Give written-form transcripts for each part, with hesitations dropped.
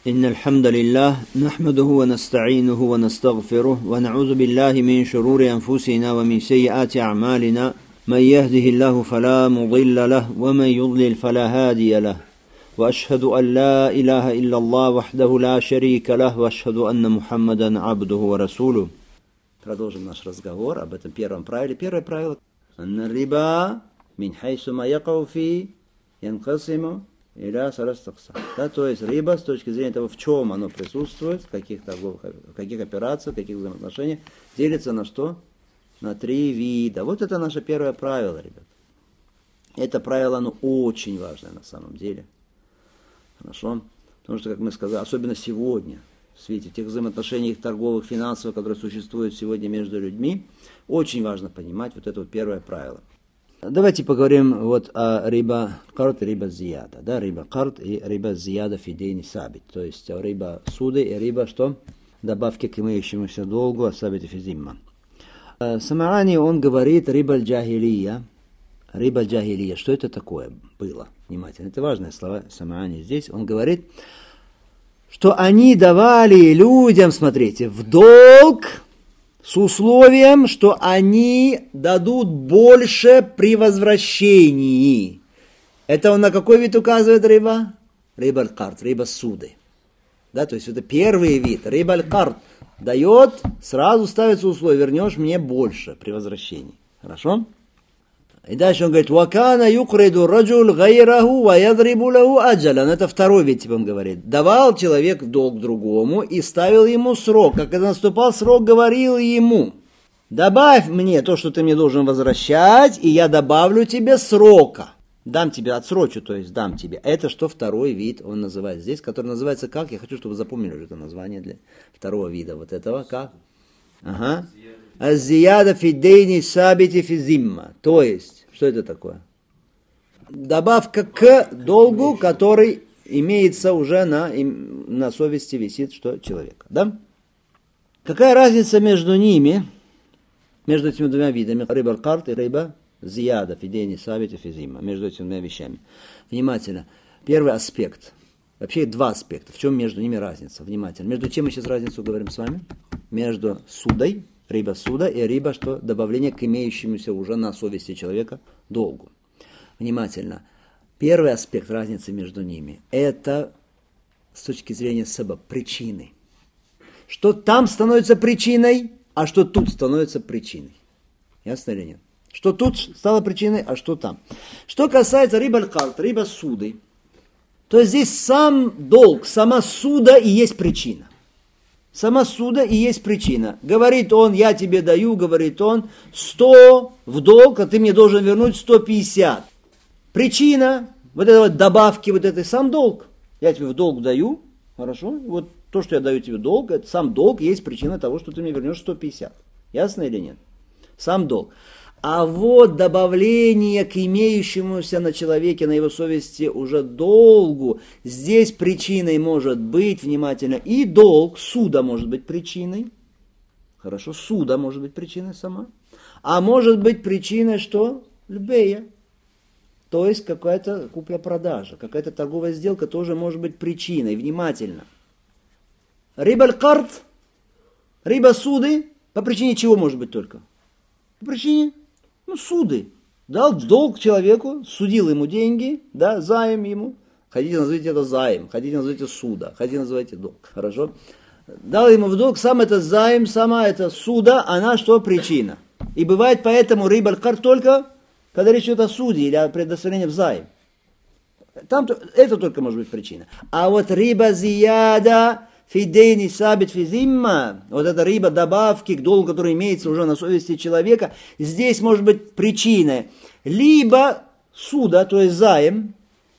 إن الحمد لله نحمده ونستعينه ونستغفره ونعوذ بالله من شرور أنفسنا ومن سيئات أعمالنا من يهده الله فلا مضل له ومن يضلل فلا هادي له وأشهد أن لا إله إلا الله وحده لا شريك له وأشهد أن محمدا عبده ورسوله. Продолжим наш разговор об этом первом правиле. Первое правило الربا من حيث ما يقع فيه ينقسم إلى ثلاث أقسام. Да, то есть риба с точки зрения того, в чем оно присутствует, в каких операциях, в каких взаимоотношениях, делится на что? На три вида. Вот это наше первое правило, ребят. Это правило, оно очень важное на самом деле. Хорошо? Потому что, как мы сказали, особенно сегодня, в свете тех взаимоотношений торговых, финансовых, которые существуют сегодня между людьми, очень важно понимать вот это вот первое правило. Давайте поговорим вот о риба карт и риба зияда. Да, риба карт и риба зияда фидейни сабит. То есть риба суды и риба что? Добавки к имеющемуся долгу сабит и физимма. Самарани он говорит риба джахилия. Риба джахилия. Что это такое было? Внимательно. Это важные слова Самарани здесь. Он говорит, что они давали людям, смотрите, в долг с условием, что они дадут больше при возвращении. Это он на какой вид указывает риба? Риба аль-карт, риба суды. Да, то есть это первый вид. Риба аль-карт дает, сразу ставится условие, вернешь мне больше при возвращении. Хорошо? И дальше он говорит, «Вакана юкриду раджул гайраху ва ядрибу лаху аджалан». Это второй вид, типа он говорит. Давал человек в долг другому и ставил ему срок. Как когда наступал срок, говорил ему, добавь мне то, что ты мне должен возвращать, и я добавлю тебе срока. Дам тебе, отсрочу, то есть дам тебе. Это что второй вид он называет здесь, который называется как? Я хочу, чтобы вы запомнили уже это название для второго вида вот этого. Как? Ага. Азияда фидейни сабити физимма. То есть, что это такое? Добавка к долгу, который имеется уже на совести, висит что человека. Да? Какая разница между ними, между этими двумя видами? Риба аль-карт и риба зияда фидейни сабити физимма. Между этими двумя вещами. Внимательно. Первый аспект. Вообще два аспекта. В чем между ними разница? Внимательно. Между чем мы сейчас разницу говорим с вами? Между судой, риба суда и риба, что добавление к имеющемуся уже на совести человека долгу. Внимательно. Первый аспект разницы между ними – это с точки зрения саба, причины. Что там становится причиной, а что тут становится причиной. Ясно или нет? Что тут стало причиной, а что там. Что касается риба аль-карт, риба суды, то здесь сам долг, сама суда и есть причина. Сама суда и есть причина. Говорит он, я тебе даю, говорит он, 100 в долг, а ты мне должен вернуть 150. Причина вот этой вот добавки, вот этой сам долг. Я тебе в долг даю, хорошо, вот то, что я даю тебе долг, это сам долг есть причина того, что ты мне вернешь 150. Ясно или нет? Сам долг. А вот добавление к имеющемуся на человеке, на его совести уже долгу, здесь причиной может быть, внимательно, и долг, суда может быть причиной. Хорошо, суда может быть причиной сама. А может быть причиной что? Льбея. То есть какая-то купля-продажа, какая-то торговая сделка тоже может быть причиной. Внимательно. Риба аль-карт, риба суды, по причине чего может быть только? По причине суды. Дал долг человеку, судил ему деньги, да, займ ему. Хотите назовите это займ, хотите назовите суда, хотите назовите долг. Хорошо? Дал ему в долг, сам это займ, сама это суда, она что? Причина. И бывает поэтому риба аль-карт только, когда речь идет о суде или о предоставлении в займ. Там это только может быть причина. А вот риба зияда фидейни сабит физимма, вот эта риба добавки к долгу, который имеется уже на совести человека, здесь может быть причиной либо суда, то есть займ,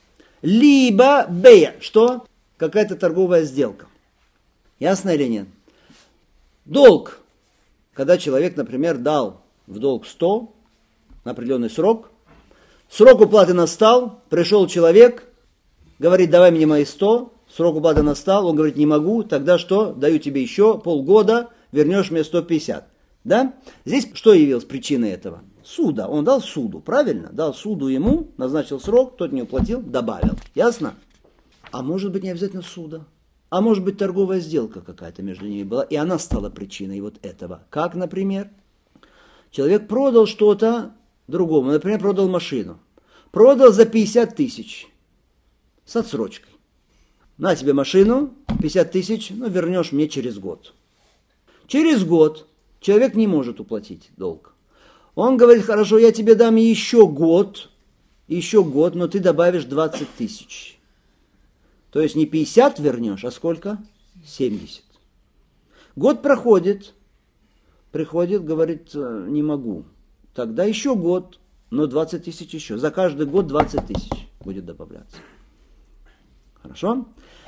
либо бея, что? Какая-то торговая сделка. Ясно или нет? Долг, когда человек, например, дал в долг 100 на определенный срок, срок уплаты настал, пришел человек, говорит, давай мне мои 100, срок уплаты настал, он говорит, не могу, тогда что? Даю тебе еще полгода, вернешь мне 150. Да? Здесь что явилось причиной этого? Суда. Он дал суду, правильно? Дал суду ему, назначил срок, тот не уплатил, добавил. Ясно? А может быть не обязательно суда. А может быть, торговая сделка какая-то между ними была, и она стала причиной вот этого. Как, например, человек продал что-то другому, например, продал машину. Продал за 50 тысяч с отсрочкой. На тебе машину, 50 тысяч, вернешь мне через год. Через год человек не может уплатить долг. Он говорит, хорошо, я тебе дам еще год, но ты добавишь 20 тысяч. То есть не 50 вернешь, а сколько? 70. Год проходит, приходит, говорит, не могу. Тогда еще год, но 20 тысяч еще. За каждый год 20 тысяч будет добавляться. Хорошо?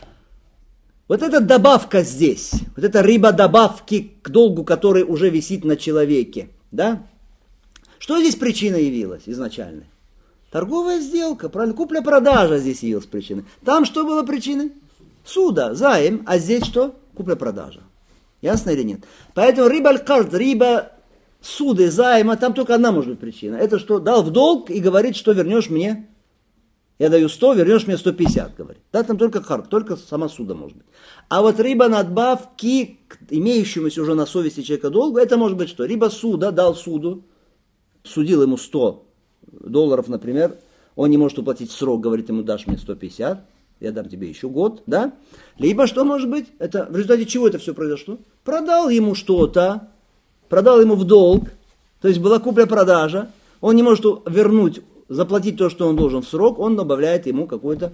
Вот эта добавка здесь, вот эта риба добавки к долгу, который уже висит на человеке, да? Что здесь причина явилась изначально? Торговая сделка, правильно? Купля-продажа здесь явилась причиной. Там что было причиной? Суда, займ, а здесь что? Купля-продажа. Ясно или нет? Поэтому риба аль-кард, риба суды, займа, там только одна может быть причина. Это что? Дал в долг и говорит, что вернешь мне. Я даю 100, вернешь мне 150, говорит. Да, там только кард, только сама суда может быть. А вот риба надбавки к имеющемуся уже на совести человека долгу, это может быть что? Риба суда, дал суду, судил ему $100, например, он не может уплатить в срок, говорит ему, дашь мне 150, я дам тебе еще год, да? Либо что может быть? Это в результате чего это все произошло? Продал ему что-то, продал ему в долг, то есть была купля-продажа, он не может вернуть, заплатить то, что он должен в срок, он добавляет ему какую-то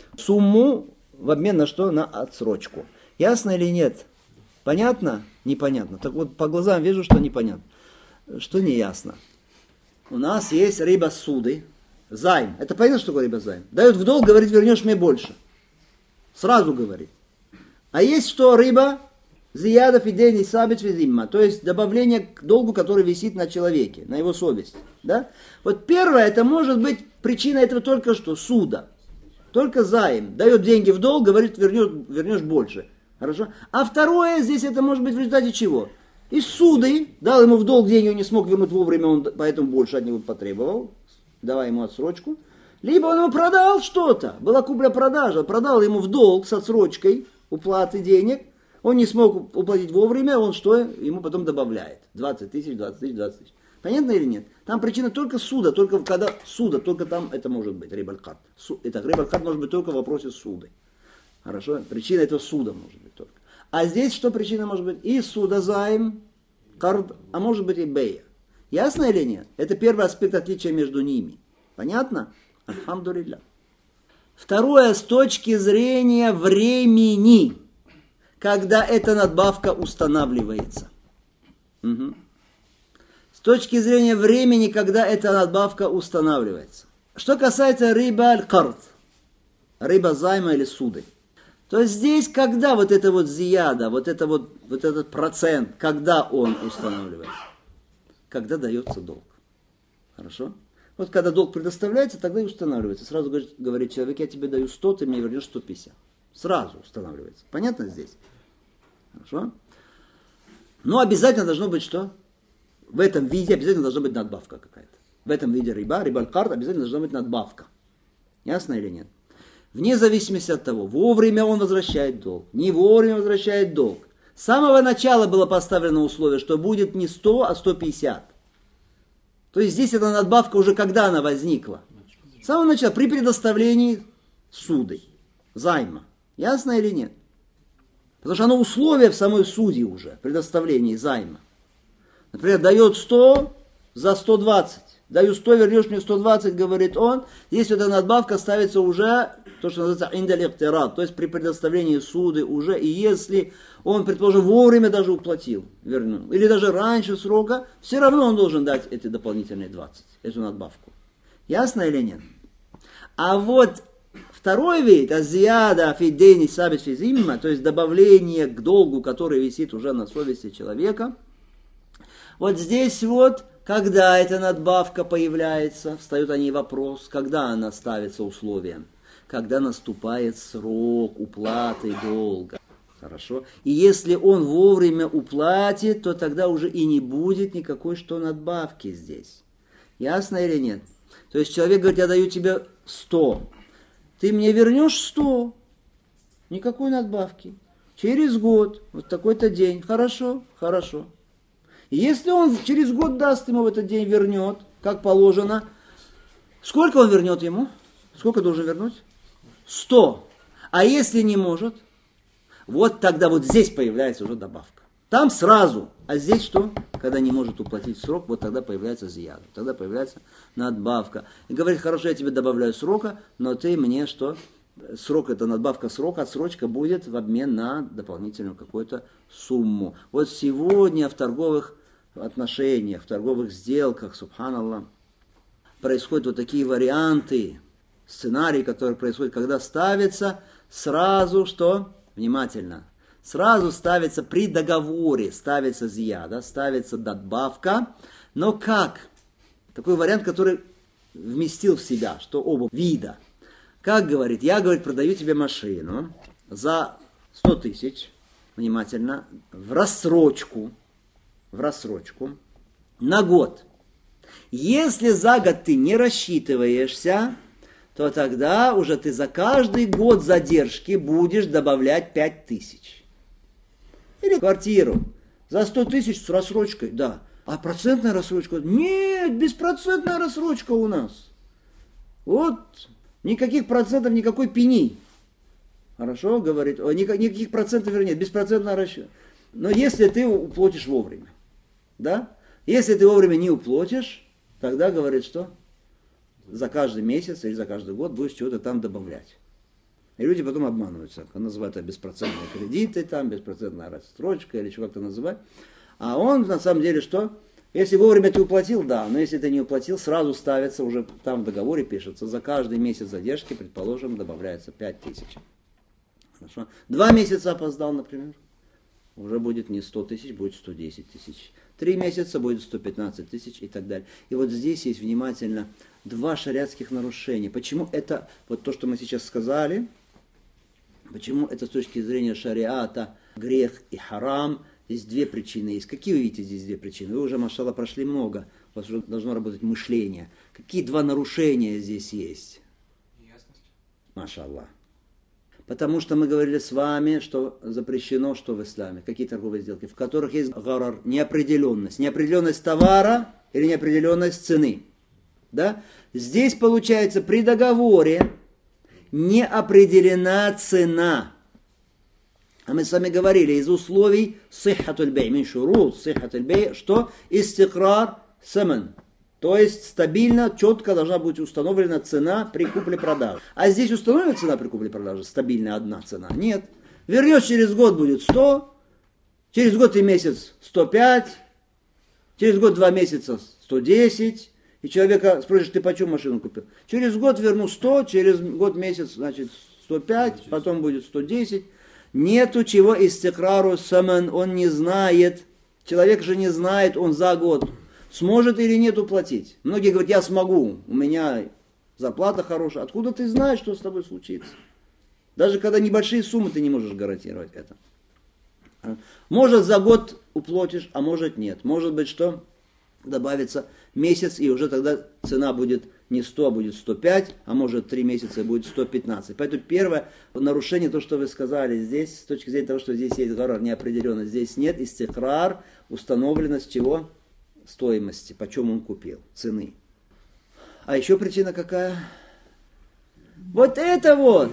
сумму в обмен на что? На отсрочку. Ясно или нет? Понятно? Непонятно. Так вот, по глазам вижу, что непонятно. Что не ясно. У нас есть риба суды, займ. Это понятно, что такое риба займ? Дает в долг, говорит, вернешь мне больше. Сразу говорит. А есть что риба зияда фидени сабит физимма, то есть добавление к долгу, который висит на человеке, на его совести. Да? Вот первое, это может быть причина этого только что, суда. Только займ. Дает деньги в долг, говорит, вернешь больше. Хорошо? А второе, здесь это может быть в результате чего? Из суды, дал ему в долг деньги, он не смог вернуть вовремя, он поэтому больше от него потребовал, давай ему отсрочку. Либо он ему продал что-то, была купля-продажа, продал ему в долг с отсрочкой уплаты денег, он не смог уплатить вовремя, он что, ему потом добавляет? 20 тысяч, 20 тысяч, 20 тысяч. Понятно или нет? Там причина только суда, только когда суда, только там это может быть, рибаль-кард. Итак, рибаль-кард может быть только в вопросе суды. Хорошо? Причина этого суда может быть только. А здесь что причина может быть? И суда займ, кард, а может быть и бея. Ясно или нет? Это первый аспект отличия между ними. Понятно? Альхамдулилля. Второе, с точки зрения времени, когда эта надбавка устанавливается. Угу. С точки зрения времени, когда эта надбавка устанавливается. Что касается риба аль-кард, риба займа или суды, то здесь, когда вот это вот зияда, вот этот процент, когда он устанавливается? Когда дается долг. Хорошо? Вот когда долг предоставляется, тогда и устанавливается. Сразу говорит человек, я тебе даю 100, ты мне вернешь 150. Сразу устанавливается. Понятно здесь? Хорошо? Но обязательно должно быть что? В этом виде обязательно должна быть надбавка какая-то. В этом виде риба аль-кард обязательно должна быть надбавка. Ясно или нет? Вне зависимости от того, вовремя он возвращает долг, не вовремя возвращает долг. С самого начала было поставлено условие, что будет не 100, а 150. То есть здесь эта надбавка уже когда она возникла? С самого начала, при предоставлении суды, займа. Ясно или нет? Потому что оно условие в самой суде уже, предоставлении займа. Например, дает 100 за 120. Даю 100, вернешь мне 120, говорит он. Здесь эта надбавка ставится уже, то, что называется индалектират, то есть при предоставлении суды уже. И если он, предположим, вовремя даже уплатил, вернул, или даже раньше срока, все равно он должен дать эти дополнительные 20, эту надбавку. Ясно или нет? А вот второй вид, азияда фидени сабит физимма, то есть добавление к долгу, который висит уже на совести человека. Вот здесь вот, когда эта надбавка появляется, встает о ней вопрос, когда она ставится условием? Когда наступает срок уплаты долга. Хорошо? И если он вовремя уплатит, то тогда уже и не будет никакой что надбавки здесь. Ясно или нет? То есть человек говорит, я даю тебе 100. Ты мне вернешь 100. никакой надбавки. Через год, вот такой-то день, хорошо, хорошо. Если он через год даст ему в этот день, вернет, как положено, сколько он вернет ему? Сколько должен вернуть? 100. А если не может, вот тогда вот здесь появляется уже добавка. Там сразу. А здесь что? Когда не может уплатить срок, вот тогда появляется зияда. Тогда появляется надбавка. И говорит, хорошо, я тебе добавляю срока, но ты мне что? Срок, это надбавка срока, отсрочка будет в обмен на дополнительную какую-то сумму. Вот сегодня в торговых отношениях, в торговых сделках, субханаллах, происходят вот такие варианты, сценарии, которые происходят, когда ставится сразу, что? Внимательно. Сразу ставится при договоре, ставится зияда, ставится надбавка. Но как? Такой вариант, который вместил в себя, что оба вида. Как говорит, я, говорит, продаю тебе машину за 100 тысяч, внимательно, в рассрочку, на год. Если за год ты не рассчитываешься, то тогда уже ты за каждый год задержки будешь добавлять 5 тысяч. Или квартиру за 100 тысяч с рассрочкой, да. А процентная рассрочка? Нет, беспроцентная рассрочка у нас. Вот, никаких процентов, никакой пени. Хорошо, говорит, никаких процентов, вернее, беспроцентная расчет. Но если ты уплатишь вовремя, да? Если ты вовремя не уплатишь, тогда, говорит, что за каждый месяц или за каждый год будешь чего-то там добавлять. И люди потом обманываются. Называют это беспроцентные кредиты, там, беспроцентная рассрочка или еще как-то называть. А он на самом деле что? Если вовремя ты уплатил, да, но если ты не уплатил, сразу ставится, уже там в договоре пишется, за каждый месяц задержки, предположим, добавляется 5 тысяч. Хорошо. 2 месяца опоздал, например, уже будет не 100 тысяч, будет 110 тысяч. 3 месяца будет 115 тысяч и так далее. И вот здесь есть внимательно 2 шариатских нарушения. Почему это, вот то, что мы сейчас сказали, почему это с точки зрения шариата грех и харам, здесь 2 причины есть. Какие вы видите здесь 2 причины? Вы уже, машалла, прошли много, у вас уже должно работать мышление. Какие 2 нарушения здесь есть? Ясность. Машалла. Потому что мы говорили с вами, что запрещено, что в исламе, какие торговые сделки, в которых есть гарар, неопределенность. Неопределенность товара или неопределенность цены. Да? Здесь получается при договоре не определена цена. А мы с вами говорили, из условий сиххатуль бей, мин шурут сиххатуль бей, что истикрар саман. То есть стабильно, четко должна быть установлена цена при купле-продаже. А здесь установлена цена при купле-продаже, стабильная одна цена? Нет. Вернешь через год будет 100, через год и месяц 105, через год 2 месяца 110, и человека спросишь, ты почем машину купил? Через год верну 100, через год месяц, значит, 105, потом будет 110. Нету чего истикрару саман, он не знает, человек же не знает, он за год сможет или нет уплатить. Многие говорят, я смогу, у меня зарплата хорошая. Откуда ты знаешь, что с тобой случится? Даже когда небольшие суммы, ты не можешь гарантировать это. Может за год уплатишь, а может нет. Может быть, что добавится месяц, и уже тогда цена будет не 100, а будет 105, а может 3 месяца будет 115. Поэтому первое нарушение, то, что вы сказали здесь, с точки зрения того, что здесь есть гарар, неопределенность, здесь нет, истикрар, установленность чего? Стоимости, почем он купил, цены. А еще причина какая? Вот это вот.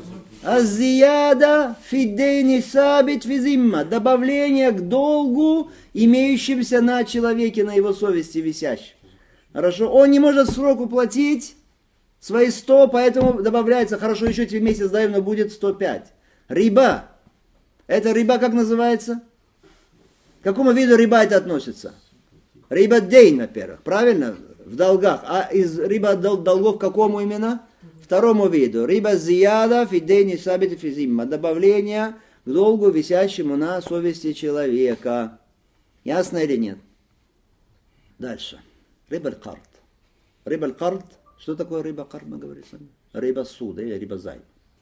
Азияда фидейни сабит физимма. Добавление к долгу, имеющимся на человеке, на его совести висящем. Хорошо? Он не может срок уплатить свои 100, поэтому добавляется, хорошо, еще тебе месяц даем, но будет 105. Риба. Это риба как называется? К какому виду риба это относится? Риба дейн, во-первых, правильно? В долгах. А из риба долгов к какому именно? Второму виду. Риба зияда фидейни сабит физимма. Добавление к долгу, висящему на совести человека. Ясно или нет? Дальше. Риба аль-кард. Риба аль-кард. Что такое риба аль-кард, мы говорим с вами? Риба суда или риба займ.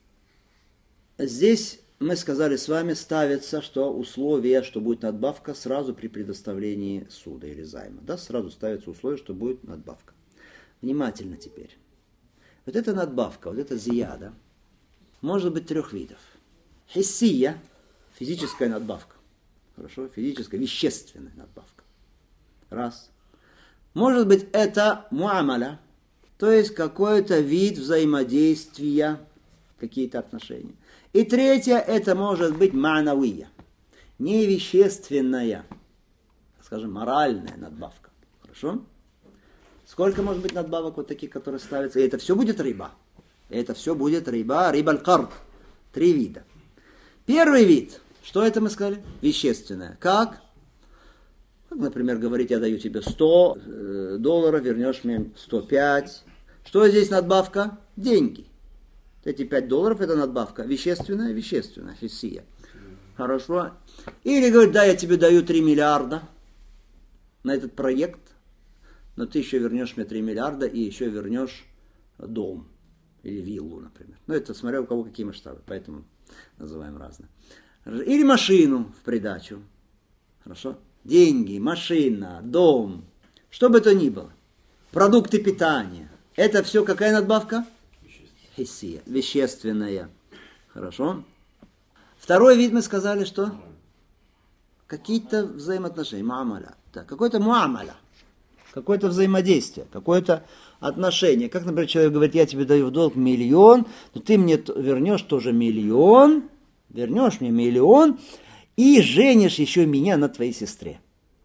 Здесь мы сказали с вами, ставится, что условие, что будет надбавка сразу при предоставлении суда или займа. Да, сразу ставится условие, что будет надбавка. Внимательно теперь. Вот эта надбавка, вот эта зияда, может быть 3 видов. хиссия, физическая надбавка. Хорошо? Физическая, вещественная надбавка. Раз. Может быть, это муамаля, то есть какой-то вид взаимодействия, какие-то отношения. И третье, это может быть ма'навия, невещественная, скажем, моральная надбавка. Хорошо? Сколько может быть надбавок вот таких, которые ставятся? И это все будет риба. Это все будет риба, рибаль-кард. 3 вида. Первый вид, что это мы сказали? Вещественное. Как? Например, говорить, я даю тебе $100, вернешь мне 105. Что здесь надбавка? Деньги. Эти $5 это надбавка. Вещественная, фиссия. Хорошо. Или говорит, да, я тебе даю 3 миллиарда на этот проект, но ты еще вернешь мне 3 миллиарда и еще вернешь дом или виллу, например. Ну, это смотря у кого какие масштабы, поэтому называем разные. Или машину в придачу. Хорошо? Деньги, машина, дом, что бы то ни было. Продукты питания. Это все какая надбавка? Хиссия, вещественная. Хорошо? Второй вид мы сказали, что? Какие-то взаимоотношения. Муамаля. Так, какой-то муамаля. Какое-то взаимодействие, какое-то отношение. Как, например, человек говорит, я тебе даю в долг 1 миллион, но ты мне вернешь тоже 1 миллион, вернешь мне 1 миллион, и женишь еще меня на твоей сестре.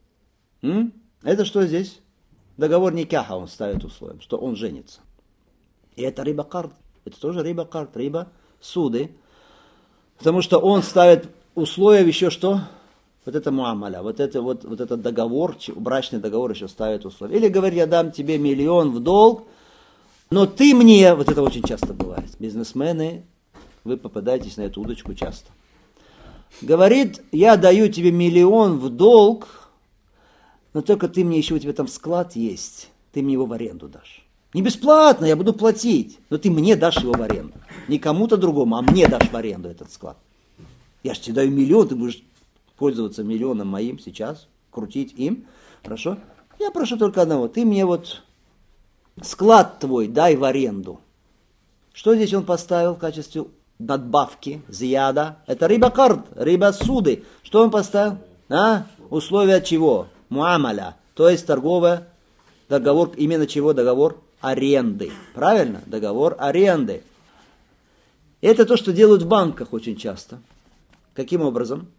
Это что здесь? Договор никаха он ставит условием, что он женится. И это риба-кард. Это тоже риба-кард, риба-суды. Потому что он ставит условия еще что? Вот это муамаля, вот этот договор, брачный договор еще ставит условия. Или говорит, я дам тебе 1 миллион в долг, но ты мне, вот это очень часто бывает, бизнесмены, вы попадаетесь на эту удочку часто. Говорит, я даю тебе 1 миллион в долг, но только ты мне еще, у тебя там склад есть, ты мне его в аренду дашь. Не бесплатно, я буду платить, но ты мне дашь его в аренду. Не кому-то другому, а мне дашь в аренду этот склад. Я же тебе даю 1 миллион, ты будешь пользоваться 1 миллионом моим сейчас, крутить им. Хорошо? Я прошу только одного, ты мне вот склад твой дай в аренду. Что здесь он поставил в качестве надбавки, зияда? Это риба-кард, риба-суды. Что он поставил? Условия чего? Муамаля, то есть торговый договор, именно чего договор? Аренды. Правильно? Договор аренды. Это то, что делают в банках очень часто. Каким образом?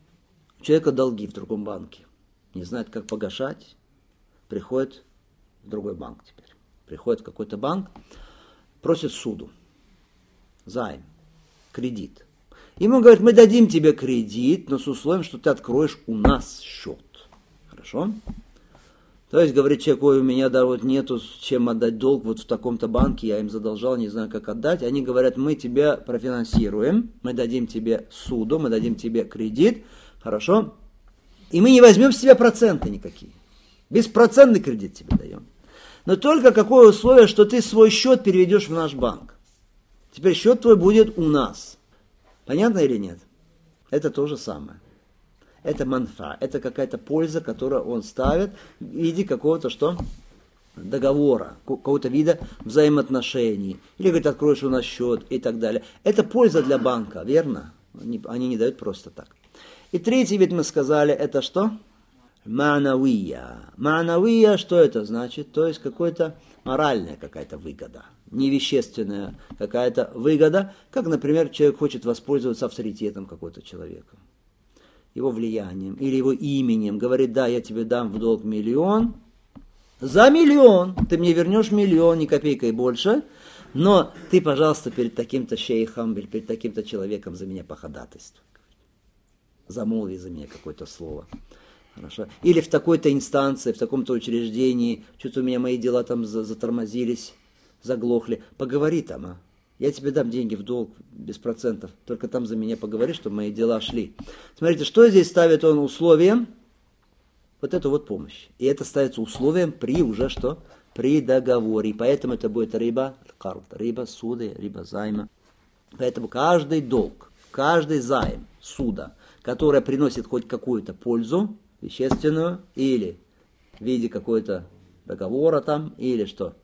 У человека долги в другом банке. Не знает, как погашать. Приходит в другой банк теперь. Приходит в какой-то банк, просит суду. Займ. Кредит. Ему говорят, мы дадим тебе кредит, но с условием, что ты откроешь у нас счет. Хорошо? То есть, говорит человек, ой, у меня да, вот нету чем отдать долг вот в таком-то банке, я им задолжал, не знаю, как отдать. Они говорят, мы тебя профинансируем, мы дадим тебе суду, мы дадим тебе кредит, хорошо? И мы не возьмем с тебя проценты никакие. Беспроцентный кредит тебе даем. Но только какое условие, что ты свой счет переведешь в наш банк. Теперь счет твой будет у нас. Понятно или нет? Это то же самое. Это манфа, это какая-то польза, которую он ставит в виде какого-то что? Договора, какого-то вида взаимоотношений. Или, говорит, откроешь у нас счет и так далее. Это польза для банка, верно? Они не дают просто так. И третий вид мы сказали, это что? Ма'навия. Ма'навия, что это значит? То есть какая-то моральная какая-то выгода. Невещественная какая-то выгода. Как, например, человек хочет воспользоваться авторитетом какого-то человека. Его влиянием или его именем. Говорит, да, я тебе дам в долг 1 миллион. За 1 миллион ты мне вернешь 1 миллион, ни копейкой больше. Но ты, пожалуйста, перед таким-то шейхом или перед таким-то человеком за меня походатайствуй. Замолви за меня какое-то слово. Хорошо. Или в такой-то инстанции, в таком-то учреждении, что-то у меня мои дела там затормозились, заглохли. Поговори там, Я тебе дам деньги в долг без процентов, только там за меня поговори, чтобы мои дела шли. Смотрите, что здесь ставит он условием? Вот эту вот помощь. И это ставится условием при уже что? При договоре. И поэтому это будет риба карт, риба суды, риба займа. Поэтому каждый долг, каждый займ суда, которая приносит хоть какую-то пользу, вещественную, или в виде какой-то договора там, или что?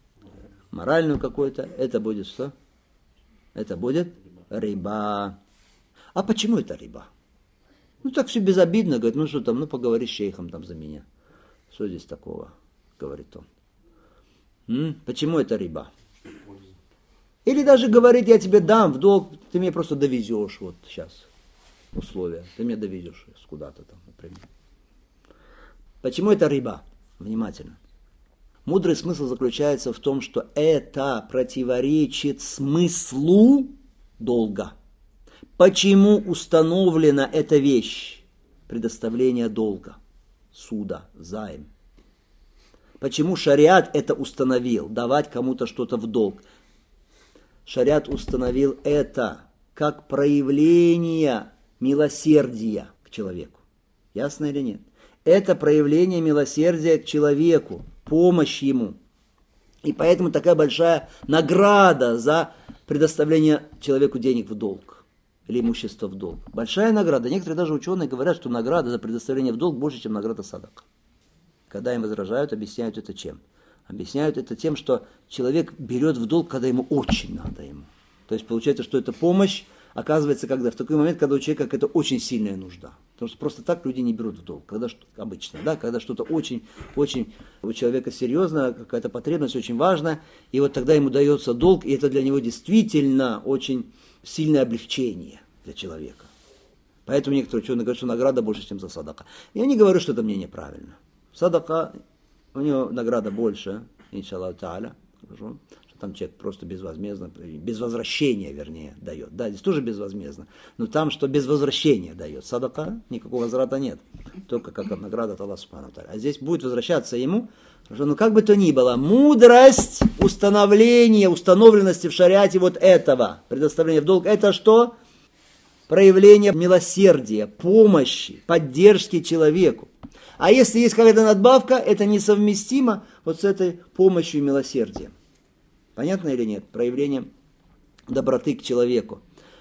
Моральную какую-то, это будет что? Это будет риба. А почему это риба? Ну так все безобидно, говорит, ну что там, ну поговори с шейхом там за меня. Что здесь такого, говорит он. Почему это риба? Или даже говорит, я тебе дам в долг, ты мне просто довезешь, вот сейчас условия, ты мне довезешь куда-то там, например. Почему это риба? Внимательно. Мудрый смысл заключается в том, что это противоречит смыслу долга. Почему установлена эта вещь? Предоставление долга, суда, займ. Почему шариат это установил, давать кому-то что-то в долг? Шариат установил это как проявление милосердия к человеку. Ясно или нет? Это проявление милосердия к человеку, помощь ему. И поэтому такая большая награда за предоставление человеку денег в долг или имущества в долг. Большая награда. Некоторые даже ученые говорят, что награда за предоставление в долг больше, чем награда садака. Когда им возражают, объясняют это чем? Объясняют это тем, что человек берет в долг, когда ему очень надо ему. То есть получается, что эта помощь оказывается когда в такой момент, когда у человека какая-то очень сильная нужда. Потому что просто так люди не берут в долг, когда обычно, да, когда что-то очень у человека серьезно, какая-то потребность очень важная, и вот тогда ему дается долг, и это для него действительно очень сильное облегчение для человека. Поэтому некоторые ученые говорят, что награда больше, чем за садака. Я не говорю, что это мнение правильно. Садака, у него награда больше, иншаллаху та'аля, хорошо, что там человек просто безвозмездно, без возвращения, вернее, дает. Да, здесь тоже безвозмездно, но там, что без возвращения дает. Садака, никакого возврата нет, только как награда от Аллаха субхану ва тааля. А здесь будет возвращаться ему, хорошо, но как бы то ни было, мудрость установленности в шариате вот этого, предоставления в долг, это что? Проявление милосердия, помощи, поддержки человеку. А если есть какая-то надбавка, это несовместимо вот с этой помощью и милосердием. Понятно или нет? Проявление доброты к человеку.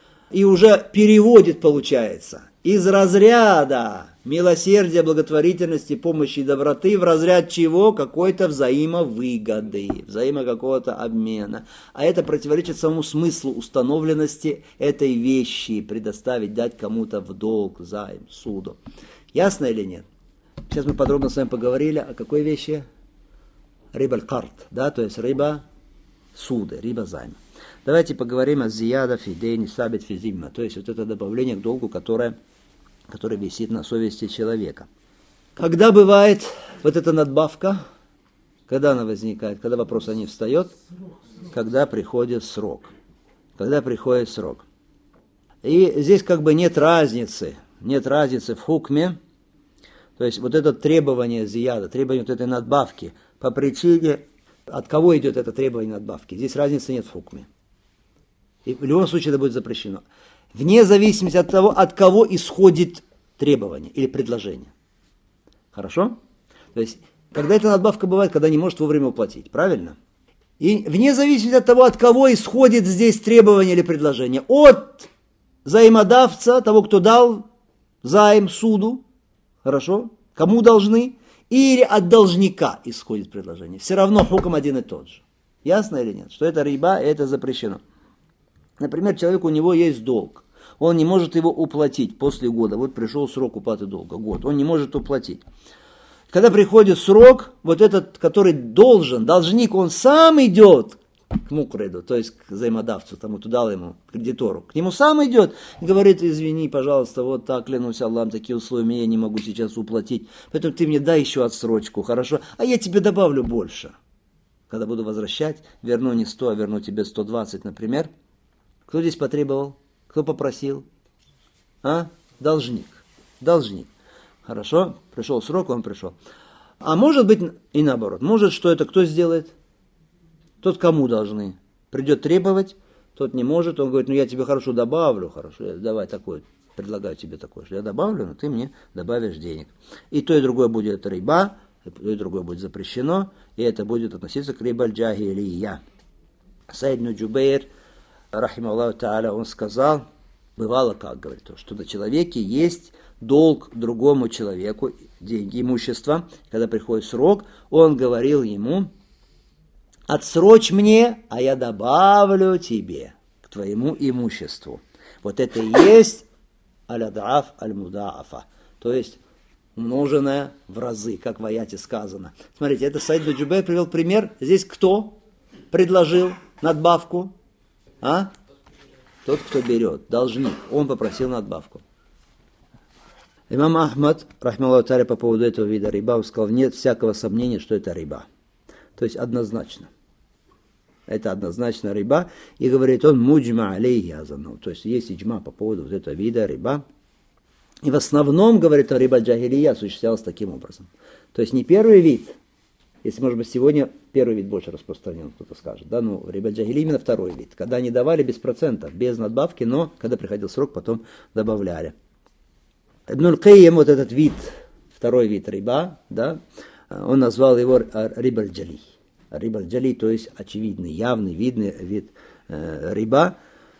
И уже переводит, получается, из разряда милосердия, благотворительности, помощи и доброты в разряд чего? Какой-то взаимовыгоды, какого-то обмена. А это противоречит самому смыслу установленности этой вещи, предоставить, дать кому-то в долг, займ, суду. Ясно или нет? Сейчас мы подробно с вами поговорили о какой вещи? Риба аль-карт, да, то есть риба суды, риба займа. Давайте поговорим о зияда фидейни сабит физимма, то есть вот это добавление к долгу, которое висит на совести человека. Когда бывает вот эта надбавка, когда она возникает, когда вопрос о ней встает, когда приходит срок. Когда приходит срок. И здесь как бы нет разницы в хукме. То есть вот это требование зияда, требование вот этой надбавки, по причине, от кого идет это требование надбавки. Здесь разницы нет в хукме. И в любом случае это будет запрещено. Вне зависимости от того, от кого исходит требование или предложение. Хорошо? То есть, когда эта надбавка бывает, когда не может вовремя уплатить. Правильно? И вне зависимости от того, от кого исходит здесь требование или предложение. От взаимодавца, того, кто дал займ суду. Хорошо? Кому должны? Или от должника исходит предложение. Все равно хукм один и тот же. Ясно или нет? Что это риба, и это запрещено. Например, человек, у него есть долг. Он не может его уплатить после года. Вот пришел срок уплаты долга, год. Он не может уплатить. Когда приходит срок, вот этот, который должник, он сам идет к мукреду, то есть к взаимодавцу, тому, кто дал ему, кредитору. К нему сам идет и говорит: извини, пожалуйста, вот так, клянусь Аллахом, такие условия, я не могу сейчас уплатить, поэтому ты мне дай еще отсрочку, хорошо? А я тебе добавлю больше. Когда буду возвращать, верну не 100, а верну тебе 120, например. Кто здесь потребовал? Кто попросил? Должник. Хорошо, пришел срок, он пришел. А может быть и наоборот. Может, что это кто сделает? Тот, кому должны. Придет требовать, тот не может, он говорит: ну я тебе хорошо добавлю, хорошо, давай такой, предлагаю тебе такое, что я добавлю, но ты мне добавишь денег. И то, и другое будет риба, и то, и другое будет запрещено, и это будет относиться к риба аль-джахилия. Саид ибн Джубейр, рахимахуллаху та'аля, он сказал, бывало как, говорит, что на человеке есть долг другому человеку, деньги, имущество. Когда приходит срок, он говорил ему: отсрочь мне, а я добавлю тебе к твоему имуществу. Вот это и есть аль-адаф аль-мудаафа. То есть умноженное в разы, как в аяте сказано. Смотрите, это Саид бин Джубайр привел пример. Здесь кто предложил надбавку? Тот, кто берет, должник. Он попросил надбавку. Имам Ахмад, рахмаллаху та'аля, по поводу этого вида риба, он сказал, нет всякого сомнения, что это риба. То есть однозначно. Это однозначно риба. И говорит он, муджма алейхи азанну. То есть есть иджма по поводу вот этого вида риба. И в основном, говорит, риба джахилия осуществлялась таким образом. То есть не первый вид, если, может быть, сегодня первый вид больше распространен, кто-то скажет, да, ну, риба джахилия именно второй вид, когда они давали без процентов, без надбавки, но когда приходил срок, потом добавляли. Ибн аль-Кайим, вот этот вид, второй вид риба, да, он назвал его риба аль-джали. Риба аль-джали, то есть очевидный, явный, видный вид риба.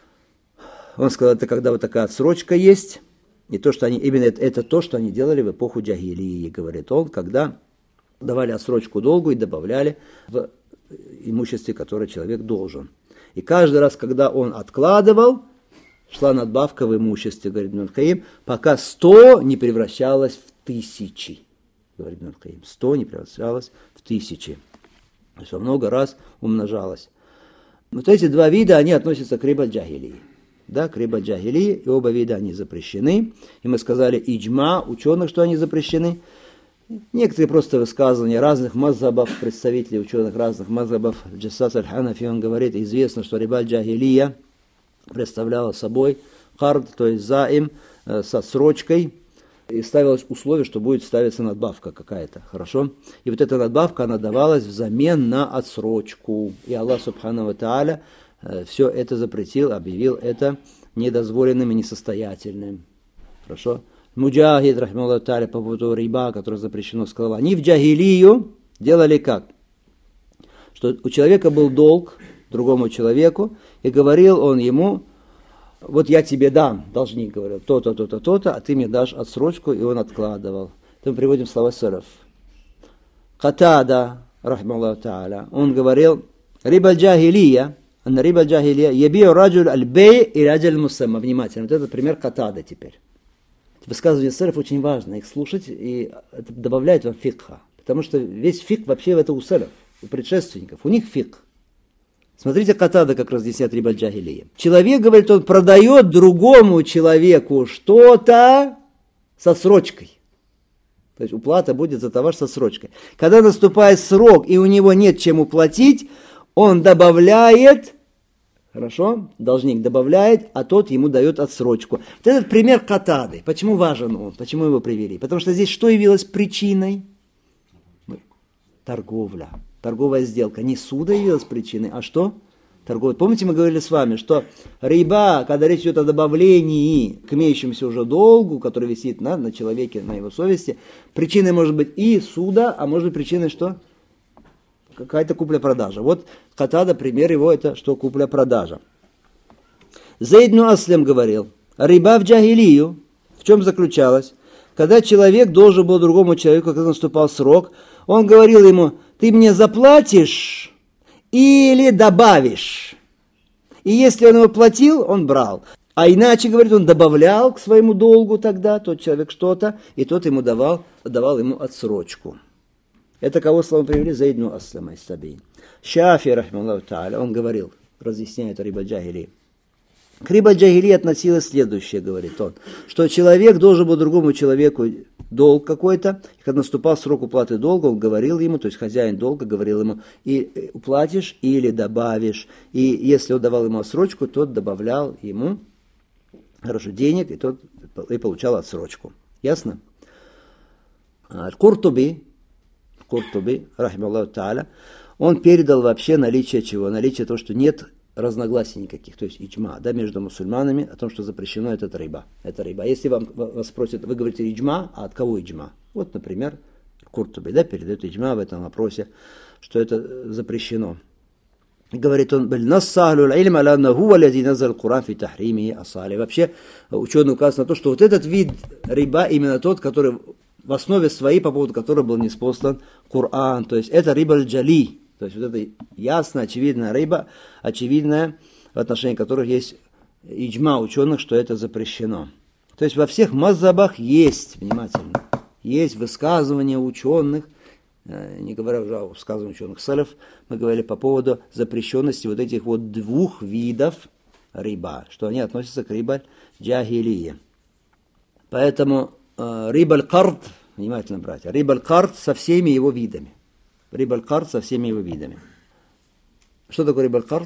Он сказал, это когда вот такая отсрочка есть, и то, что они, именно это то, что они делали в эпоху джахилии, говорит он, когда давали отсрочку долгу и добавляли в имуществе, которое человек должен. И каждый раз, когда он откладывал, шла надбавка в имуществе, говорит Ибн аль-Кайим, пока 100 не превращалось в 1000. Говорит Ибн аль-Кайим, 100 не превращалось в 1000. То есть во много раз умножалось. Вот эти два вида, они относятся к риба джахилии. Да, к риба джахилии, и оба вида они запрещены. И мы сказали иджма ученых, что они запрещены. Некоторые просто высказывания разных мазхабов, представителей ученых разных мазхабов. Джассас аль-Ханафи, он говорит, известно, что риба джахилия представляла собой кард, то есть заим с отсрочкой, и ставилось условие, что будет ставиться надбавка какая-то, хорошо? И вот эта надбавка, она давалась взамен на отсрочку. И Аллах Субхану ва Тааля все это запретил, объявил это недозволенным и несостоятельным. Хорошо? Муджахид, рахмаллаху тааля, по поводу риба, которое запрещено, сказал, они в джахилию делали как? Что у человека был долг другому человеку, и говорил он ему, вот я тебе дам, должник говорил, то-то, то-то, то-то, а ты мне дашь отсрочку, и он откладывал. Это мы приводим слова сарф. Катада, рахмаллаху тааля, он говорил, риба джахилия, риба джахилия, ябиу раджуль аль-бей и раджуль мусамма. Внимательно, вот это пример Катада теперь. Высказывания сарф очень важно, их слушать, и это добавляет вам фикха. Потому что весь фик вообще это у сарф, у предшественников, у них фик. Смотрите, Катада как разъясняет риба джахилия. Человек, говорит, он продает другому человеку что-то с отсрочкой. То есть уплата будет за товар с отсрочкой. Когда наступает срок, и у него нет чем уплатить, он добавляет, хорошо, должник добавляет, а тот ему дает отсрочку. Вот этот пример Катады. Почему важен он? Почему его привели? Потому что здесь что явилось причиной? Торговля. Торговая сделка. Не суда явилась причиной, а что? Торговля. Помните, мы говорили с вами, что риба, когда речь идет о добавлении к имеющемуся уже долгу, который висит на человеке, на его совести, причиной может быть и суда, а может быть причиной что? Какая-то купля-продажа. Вот Катада, пример его, это что купля-продажа. Зейд ибн Аслам говорил, риба в джахилию, в чем заключалась? Когда человек должен был другому человеку, когда наступал срок, он говорил ему, ты мне заплатишь или добавишь. И если он его платил, он брал. А иначе, говорит, он добавлял к своему долгу тогда, тот человек что-то, и тот ему давал ему отсрочку. Это кого словом привели? Зейд ибн Аслам ас-Сабии. Шафи, рахмаллаху тааля, он говорил, разъясняет риба джахилии. К риба джахилии относилось следующее, говорит он, что человек должен был другому человеку долг какой-то, и когда наступал срок уплаты долга, он говорил ему, то есть хозяин долга говорил ему, и уплатишь или добавишь. И если он давал ему отсрочку, тот добавлял ему денег, и тот и получал отсрочку. Ясно? Куртуби, рахималлаху тааля, он передал вообще наличие чего? Наличие того, что нет разногласий никаких, то есть иджма, да, между мусульманами о том, что запрещено это риба. Это риба. Если вас спросят, вы говорите иджма, а от кого иджма? Вот, например, Куртуби, да, передает иджма в этом вопросе, что это запрещено. Говорит он, вообще ученый указывает на то, что вот этот вид риба именно тот, который в основе своей, по поводу которого был ниспослан Коран, то есть это риба аль-джали. То есть вот это ясная, очевидная риба, очевидная, в отношении которых есть иджма ученых, что это запрещено. То есть во всех мазхабах есть, внимательно, есть высказывания ученых, не говоря уже о высказываниях ученых салаф, мы говорили по поводу запрещенности вот этих вот двух видов риба, что они относятся к риба джахилия. Поэтому риба аль-кард, внимательно, братья, риба аль-кард со всеми его видами. Риба аль-кард со всеми его видами. Что такое риба аль-кард?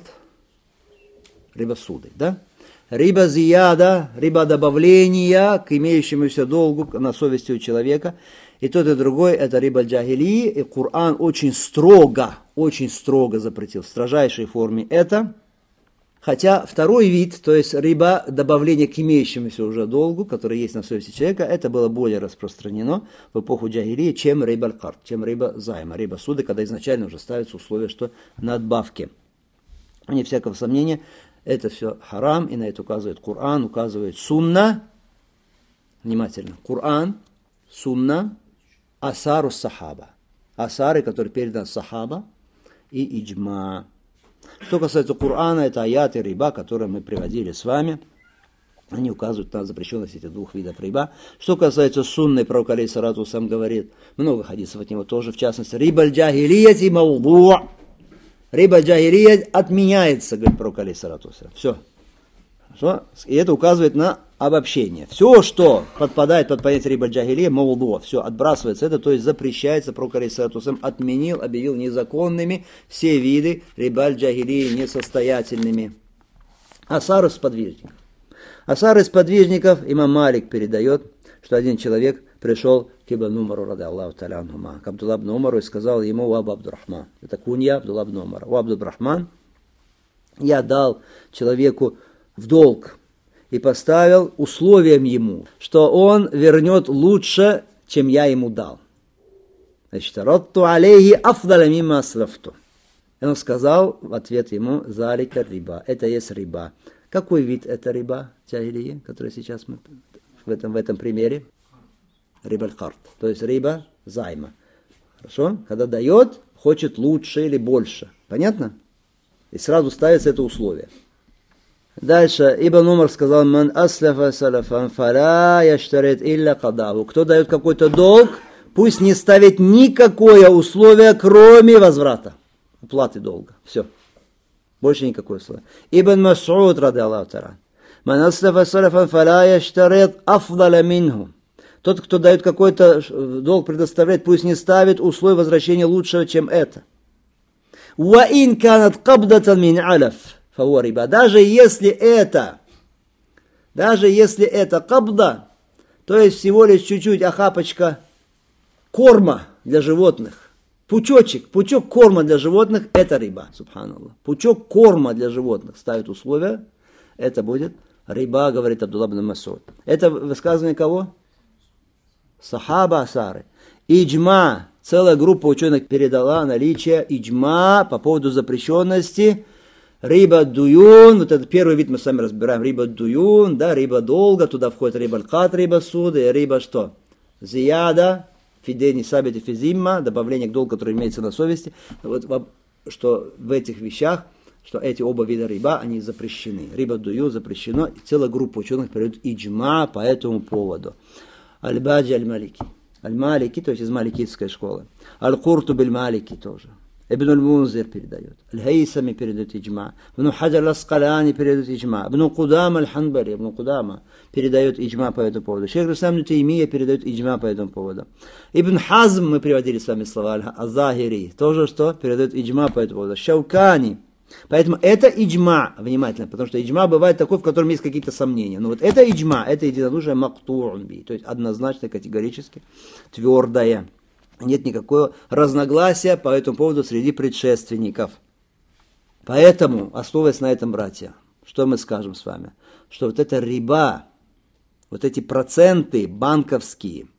Риба суды, да? Риба зияда, риба добавления к имеющемуся долгу на совести у человека. И тот, и другой, это риба джахилии. И Коран очень строго запретил, в строжайшей форме это. Хотя второй вид, то есть риба добавления к имеющемуся уже долгу, который есть на совести человека, это было более распространено в эпоху джахилии, чем риба аль-кард, чем риба займа, риба суды, когда изначально уже ставятся условия, что надбавки. Вне всякого сомнения, это все харам, и на это указывает Коран, указывает сунна. Внимательно. Коран, сунна, асару сахаба. Асары, которые переданы сахаба, и иджма. Что касается Корана, это аяты риба, которые мы приводили с вами. Они указывают на запрещенность этих двух видов риба. Что касается сунны, пророк алейхиссалату сам говорит, много хадисов от него тоже, в частности, риба аль-джахилияти мауду'. Риба джахилия отменяется, говорит пророк алейхиссалату вассалям. Все. И это указывает на обобщение. Все, что подпадает под понятие риба джахилия, мауду', все отбрасывается это, то есть запрещается, пророк алейхиссалату вассалям отменил, объявил незаконными все виды риба джахилии несостоятельными. Асар из сподвижников. Асар из сподвижников имам Малик передает, что один человек пришел к Ибн Умару, ради Аллаху та'аля анхума, к Абдулла ибн Умару, и сказал ему: «Уаб Абдурахман». Это кунья Абдулла ибн Умара. «Уаб Абдурахман, я дал человеку в долг и поставил условием ему, что он вернет лучше, чем я ему дал. Значит, «Ратту алейхи афдаля мимма аслафту». И он сказал в ответ ему: «Залика риба». Это есть риба. Какой вид это риба, джахилия, который сейчас мы в этом примере? Риба аль-кард, то есть риба займа. Хорошо? Когда дает, хочет лучше или больше. Понятно? И сразу ставится это условие. Дальше Ибн Умар сказал: «Ман аслафа салафан фала яштарит илля кадаху». Кто дает какой-то долг, пусть не ставит никакое условие, кроме возврата, уплаты долга. Все. Больше никакое условие. Ибн Мас'уд, ради Аллаху та'аля: «Ман аслафа салафан фала яштарит афдаля минху». Тот, кто дает какой-то долг, предоставляет, пусть не ставит условия возвращения лучшего, чем это. وَإِنْ كَانَتْ قَبْضَةً مِنْ عَلَفٍ فَهُوَ رِبَا. Даже если это кабда, то есть всего лишь чуть-чуть охапочка корма для животных, пучок корма для животных, это риба, субханаллах. Пучок корма для животных ставит условия, это будет риба, говорит Абдулла ибн Мас'уд. Это высказывание кого? Сахаба асары. Иджма. Целая группа ученых передала наличие иджма по поводу запрещенности риба дуюн. Вот этот первый вид мы с вами разбираем. Риба дуюн, да, риба долга. Туда входит риба аль-кат, риба суды, риба что? Зияда, фидени сабити физимма, добавление к долгу, который имеется на совести. Вот, что в этих вещах, что эти оба вида риба, они запрещены. Риба дуюн запрещено. И целая группа ученых передает иджма по этому поводу. Аль-Баджи аль-Малики. Аль-Малики, то есть из маликитской школы. Аль-Куртуб аль-Малики тоже. Ибн аль-Мунзир передает. Аль-Хайсами передает иджма. Ибн Хаджар аль-Аскалани передает иджма. Ибн Кудама аль-Ханбали, Ибн Кудама передает иджма по этому поводу. Шейх Ислам ибн Таймия передает иджма по этому поводу. Ибн Хазм, мы приводили с вами слова Аз-Захири, тоже что? Передает иджма по этому поводу. Шаукани. Поэтому это иджма, внимательно, потому что иджма бывает такой, в котором есть какие-то сомнения. Но вот это иджма, это единодушие макту'ун би, то есть однозначно, категорически, твердое. Нет никакого разногласия по этому поводу среди предшественников. Поэтому, основываясь на этом, братья, что мы скажем с вами? Что вот это риба, вот эти проценты банковских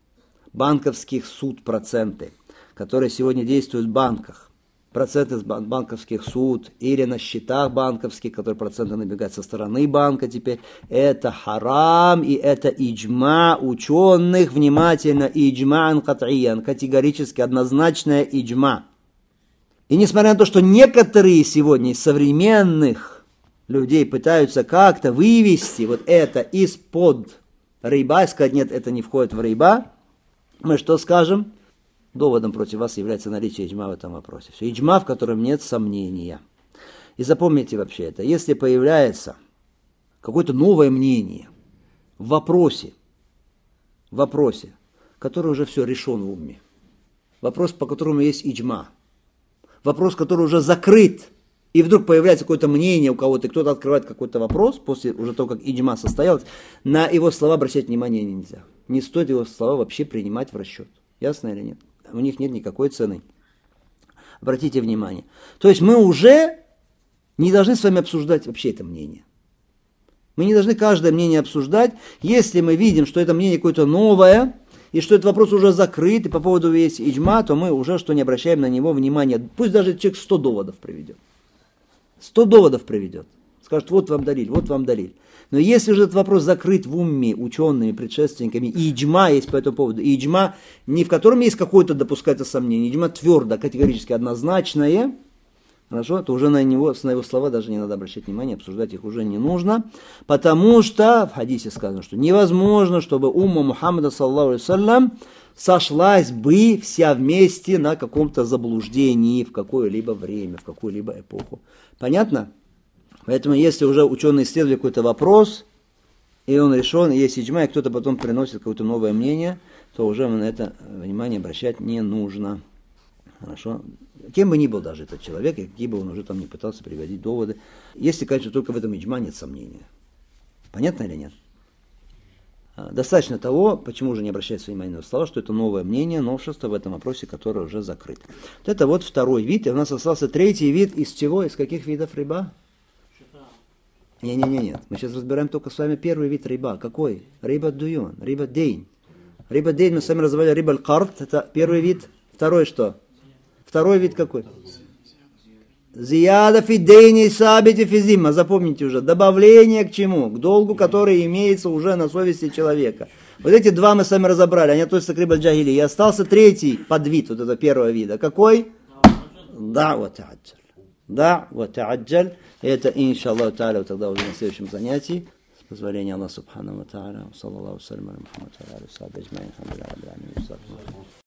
суд проценты, которые сегодня действуют в банках, проценты с банковских суд или на счетах банковских, которые проценты набегают со стороны банка теперь, это харам, и это иджма ученых, внимательно, иджма'ан кат'иян, категорически однозначная иджма. И несмотря на то, что некоторые сегодня из современных людей пытаются как-то вывести вот это из-под риба, и сказать, нет, это не входит в риба, мы что скажем? Доводом против вас является наличие иджма в этом вопросе. Все, иджма, в котором нет сомнения. И запомните вообще это, если появляется какое-то новое мнение в вопросе, который уже все решен в уме, вопрос, по которому есть иджма, вопрос, который уже закрыт, и вдруг появляется какое-то мнение у кого-то, и кто-то открывает какой-то вопрос, после уже того, как иджма состоялась, на его слова обращать внимание нельзя. Не стоит его слова вообще принимать в расчет. Ясно или нет? У них нет никакой цены. Обратите внимание. То есть мы уже не должны с вами обсуждать вообще это мнение. Мы не должны каждое мнение обсуждать, если мы видим, что это мнение какое-то новое, и что этот вопрос уже закрыт, и по поводу есть иджма, то мы уже что не обращаем на него внимания. Пусть даже человек 100 доводов приведет. 100 доводов приведет. Скажет, вот вам далиль, вот вам далиль. Но если же этот вопрос закрыт в уме учеными, предшественниками, и иджма есть по этому поводу, и иджма, не в котором есть какое-то допускается сомнение, иджма твердо, категорически однозначное, хорошо, то уже на его слова даже не надо обращать внимание, обсуждать их уже не нужно, потому что в хадисе сказано, что невозможно, чтобы умма Мухаммада, саллаллаху алейхи вассалям, сошлась бы вся вместе на каком-то заблуждении в какое-либо время, в какую-либо эпоху. Понятно? Поэтому если уже ученые исследовали какой-то вопрос, и он решен, и есть иджма, и кто-то потом приносит какое-то новое мнение, то уже на это внимание обращать не нужно. Хорошо? Кем бы ни был даже этот человек, и какие бы он уже там не пытался приводить доводы, если, конечно, только в этом иджма нет сомнения. Понятно или нет? Достаточно того, почему уже не обращается внимания на слова, что это новое мнение, новшество в этом вопросе, которое уже закрыто. Вот это вот второй вид, и у нас остался третий вид из чего? Из каких видов риба? Нет. Мы сейчас разбираем только с вами первый вид риба. Какой? Риба дуйон, риба дейн. Риба дейн мы с вами называли риба аль-карт, это первый вид. Второй что? Второй вид какой? Зияда фи дейни сабити фи зимма. Запомните уже, добавление к чему? К долгу, который имеется уже на совести человека. Вот эти два мы с вами разобрали, они относятся к риба аль-джахили. И остался третий подвид вот этого первого вида. Какой? Да, вот аджаль. Да, вот аджаль. Это, иншаллаху та'аля, тогда уже на следующем занятии. С позволения Аллаха субхану ва та'аля. Саллаллаху салям аля Мухаммад ва аля алихи ва сахбихи аджмаин.